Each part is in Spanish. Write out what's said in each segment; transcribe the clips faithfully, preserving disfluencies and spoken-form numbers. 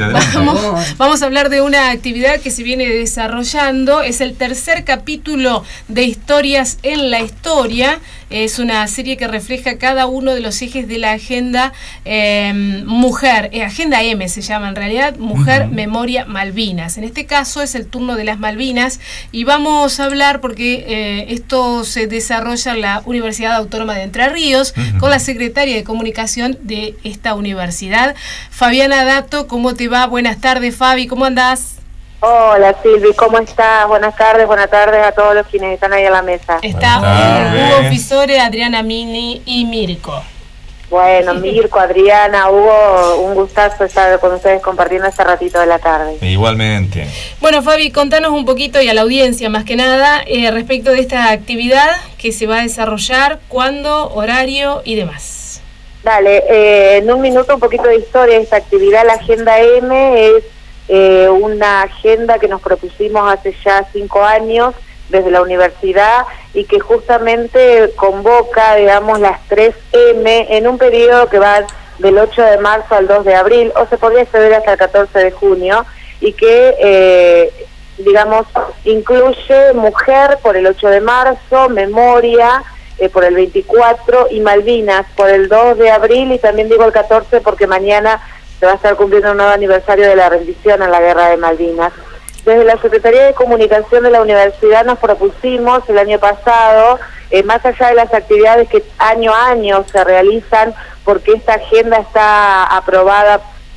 adelante, adelante. Vamos, vamos a hablar de una actividad que se viene desarrollando. Es el tercer capítulo de Historias en la Historia. Es una serie que refleja cada uno de los ejes de la agenda eh, mujer, eh, agenda M se llama en realidad, Mujer, uh-huh. Memoria, Malvinas. En este caso es el turno de las Malvinas y vamos a hablar porque eh, esto se desarrolla en la Universidad Autónoma de Entre Ríos, uh-huh. con la secretaria de Comunicación de esta universidad, Fabiana Dato. ¿Cómo te va? Buenas tardes, Fabi, ¿cómo andás? Hola Silvi, ¿cómo estás? Buenas tardes, buenas tardes a todos los quienes están ahí a la mesa. Está Hugo Fisore, Adriana Mini y Mirko. Bueno, Mirko, Adriana, Hugo, un gustazo estar con ustedes compartiendo este ratito de la tarde. Igualmente. Bueno, Fabi, contanos un poquito y a la audiencia más que nada eh, respecto de esta actividad que se va a desarrollar, cuándo, horario y demás. Dale, eh, en un minuto un poquito de historia de esta actividad. La Agenda M es Eh, una agenda que nos propusimos hace ya cinco años desde la universidad y que justamente convoca, digamos, las tres M en un periodo que va del ocho de marzo al dos de abril, o se podría acceder hasta el catorce de junio, y que, eh, digamos, incluye mujer por el ocho de marzo, memoria eh, por el veinticuatro y Malvinas por el dos de abril, y también digo el catorce porque mañana se va a estar cumpliendo un nuevo aniversario de la rendición en la Guerra de Malvinas. Desde la Secretaría de Comunicación de la Universidad nos propusimos el año pasado, eh, más allá de las actividades que año a año se realizan, porque esta agenda está aprobada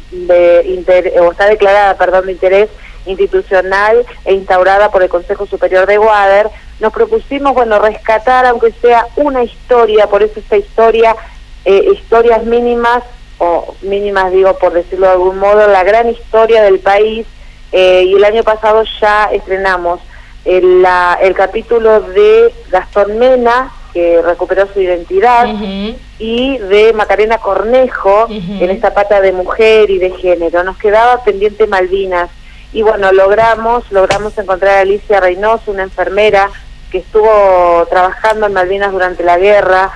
de inter, o está declarada, perdón, de interés institucional e instaurada por el Consejo Superior de Wader, nos propusimos, bueno, rescatar aunque sea una historia, por eso esta historia, eh, historias mínimas, o mínimas digo por decirlo de algún modo, la gran historia del país, eh, y el año pasado ya estrenamos el, la, el capítulo de Gastón Mena, que recuperó su identidad, uh-huh. y de Macarena Cornejo, uh-huh. en esta pata de mujer y de género. Nos quedaba pendiente Malvinas, y bueno, logramos, logramos encontrar a Alicia Reynoso, una enfermera que estuvo trabajando en Malvinas durante la guerra,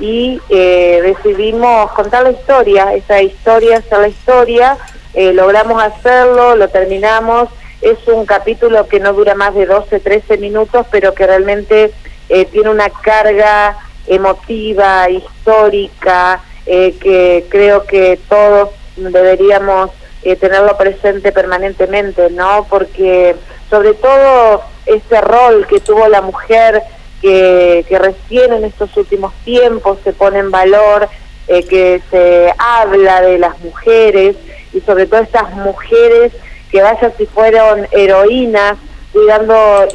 y eh, decidimos contar la historia, esa historia, hacer la historia, eh, logramos hacerlo, lo terminamos. Es un capítulo que no dura más de doce, trece minutos, pero que realmente eh, tiene una carga emotiva, histórica, eh, que creo que todos deberíamos eh, tenerlo presente permanentemente, ¿no? Porque sobre todo ese rol que tuvo la mujer, Que, que recién en estos últimos tiempos se pone en valor, eh, que se habla de las mujeres, y sobre todo estas mujeres que vaya si fueron heroínas, cuidando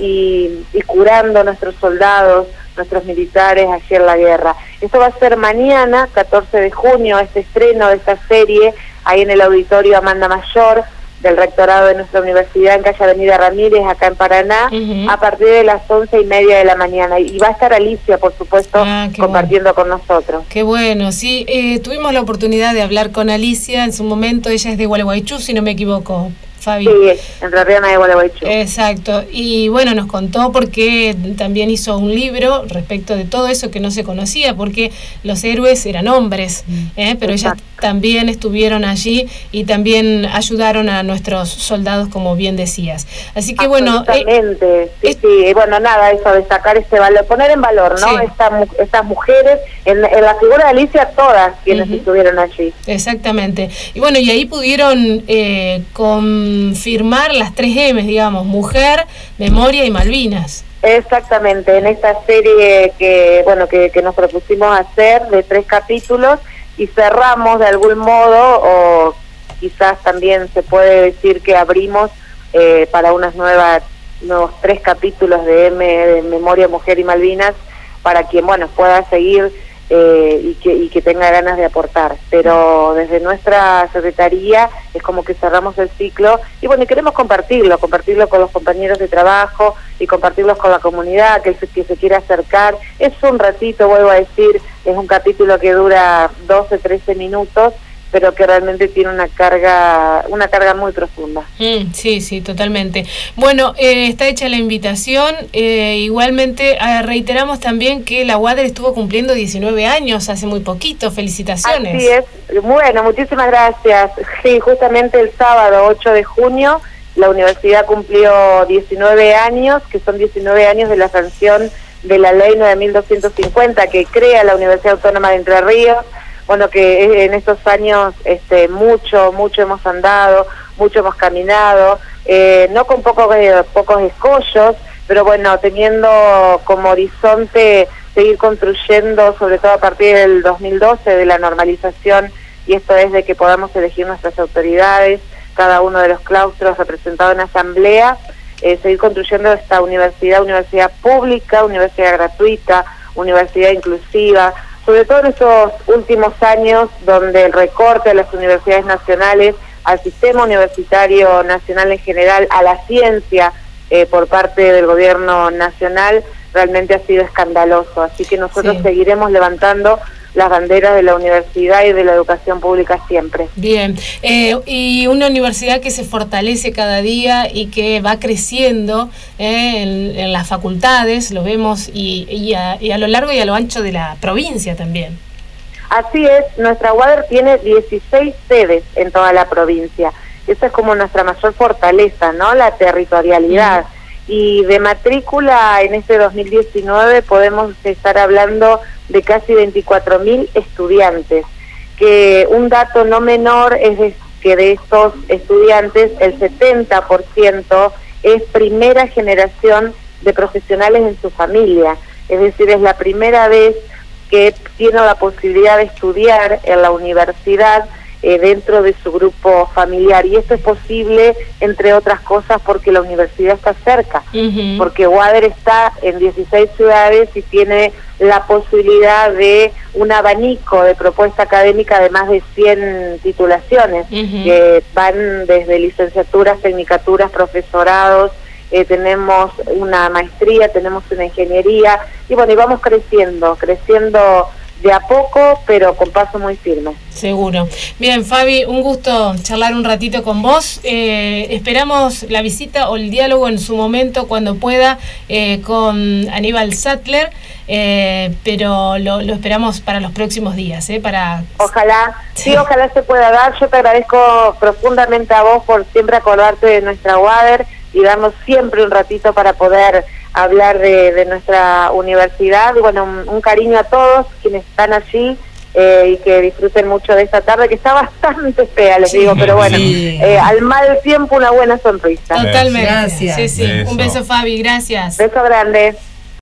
y, y curando a nuestros soldados, nuestros militares allí en la guerra. Esto va a ser mañana, catorce de junio, este estreno de esta serie, ahí en el auditorio Amanda Mayor, del rectorado de nuestra universidad en calle Avenida Ramírez, acá en Paraná, uh-huh. a partir de las once y media de la mañana. Y va a estar Alicia, por supuesto, ah, compartiendo bueno. con nosotros. Qué bueno, sí. Eh, tuvimos la oportunidad de hablar con Alicia en su momento. Ella es de Gualeguaychú, si no me equivoco, Fabi. Sí, en Riviana de Gualeguaychú. Exacto. Y bueno, nos contó porque también hizo un libro respecto de todo eso que no se conocía, porque los héroes eran hombres, ¿eh? pero Exacto. ellas también estuvieron allí y también ayudaron a nuestros soldados, como bien decías. Así que bueno... Exactamente, eh, sí, es, sí. Bueno, nada, eso, destacar este valor, poner en valor, ¿no? Sí. Esta, estas mujeres, en, en la figura de Alicia, todas quienes uh-huh. estuvieron allí. Exactamente. Y bueno, y ahí pudieron eh, confirmar las tres M, digamos, mujer, memoria y Malvinas. Exactamente, en esta serie que, bueno, que, que nos propusimos hacer de tres capítulos, y cerramos de algún modo, o quizás también se puede decir que abrimos eh, para unas nuevas, nuevos tres capítulos de M, de Memoria, Mujer y Malvinas, para quien, bueno, pueda seguir eh, y, que, y que tenga ganas de aportar. Pero desde nuestra secretaría es como que cerramos el ciclo, y bueno, y queremos compartirlo, compartirlo con los compañeros de trabajo y compartirlos con la comunidad, que, que se quiera acercar. Es un ratito, vuelvo a decir, es un capítulo que dura doce, trece minutos, pero que realmente tiene una carga una carga muy profunda. Mm, sí, sí, totalmente. Bueno, eh, está hecha la invitación. Eh, igualmente eh, reiteramos también que la UADER estuvo cumpliendo diecinueve años hace muy poquito. Felicitaciones. Así es. Bueno, muchísimas gracias. Sí, justamente el sábado ocho de junio la universidad cumplió diecinueve años, que son diecinueve años de la sanción de la ley nueve mil doscientos cincuenta que crea la Universidad Autónoma de Entre Ríos. Bueno, que en estos años este, mucho, mucho hemos andado, mucho hemos caminado, eh, no con pocos, eh, pocos escollos, pero bueno, teniendo como horizonte seguir construyendo, sobre todo a partir del dos mil doce, de la normalización, y esto es de que podamos elegir nuestras autoridades, cada uno de los claustros representado en asamblea, eh, seguir construyendo esta universidad, universidad pública, universidad gratuita, universidad inclusiva, sobre todo en estos últimos años donde el recorte a las universidades nacionales, al sistema universitario nacional en general, a la ciencia eh, por parte del gobierno nacional, realmente ha sido escandaloso. Así que nosotros sí. seguiremos levantando las banderas de la universidad y de la educación pública siempre. Bien, eh, y una universidad que se fortalece cada día y que va creciendo eh, en, en las facultades, lo vemos, y, y, a, y a lo largo y a lo ancho de la provincia también. Así es, nuestra UADER tiene dieciséis sedes en toda la provincia. Esa es como nuestra mayor fortaleza, ¿no? La territorialidad. Mm. Y de matrícula en este dos mil diecinueve podemos estar hablando de casi veinticuatro mil estudiantes, que un dato no menor es de, que de estos estudiantes el setenta por ciento es primera generación de profesionales en su familia, es decir, es la primera vez que tiene la posibilidad de estudiar en la universidad eh, dentro de su grupo familiar, y esto es posible, entre otras cosas, porque la universidad está cerca, uh-huh. porque UADER está en dieciséis ciudades y tiene la posibilidad de un abanico de propuesta académica de más de cien titulaciones, uh-huh. que van desde licenciaturas, tecnicaturas, profesorados, eh, tenemos una maestría, tenemos una ingeniería, y bueno, y vamos creciendo, creciendo de a poco, pero con paso muy firme. Seguro. Bien, Fabi, un gusto charlar un ratito con vos. Eh, esperamos la visita o el diálogo en su momento, cuando pueda, eh, con Aníbal Sattler, eh, pero lo, lo esperamos para los próximos días. Eh, para Ojalá, sí. sí, ojalá se pueda dar. Yo te agradezco profundamente a vos por siempre acordarte de nuestra UADER y darnos siempre un ratito para poder hablar de, de nuestra universidad. Y bueno, un, un cariño a todos quienes están allí, eh, y que disfruten mucho de esta tarde, que está bastante fea, les sí, digo, pero bueno, sí. eh, al mal tiempo una buena sonrisa. Totalmente. Gracias. Sí, sí. Beso. Un beso, Fabi, gracias. Beso grande.